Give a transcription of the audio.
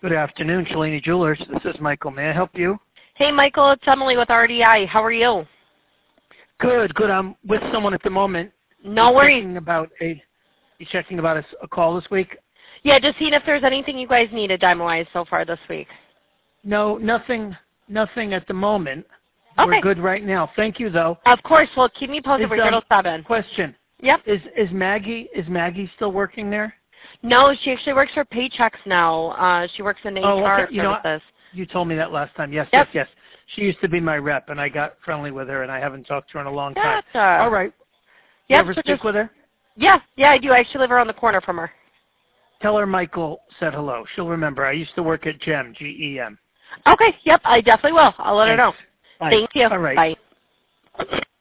Good afternoon, Shalini Jewelers. This is Michael. May I help you? Hey, Michael. It's Emily with RDI. How are you? Good. I'm with someone at the moment. No worries. You checking about a call this week? Yeah, just seeing if there's anything you guys needed demo-wise so far this week. No, nothing at the moment. Okay. We're good right now. Thank you, though. Of course. Well, keep me posted. We're here till 7. Question. Yep. Is Maggie still working there? No, she actually works for Paychex now. She works in HR services. You told me that last time. Yes. She used to be my rep, and I got friendly with her, and I haven't talked to her in a long time. Gotcha. All right. Yep, You ever speak with her? Yeah, I do. I actually live around the corner from her. Tell her Michael said hello. She'll remember. I used to work at GEM, G-E-M. Okay, yep, I definitely will. I'll let her know. Bye. Thank you. All right. Bye.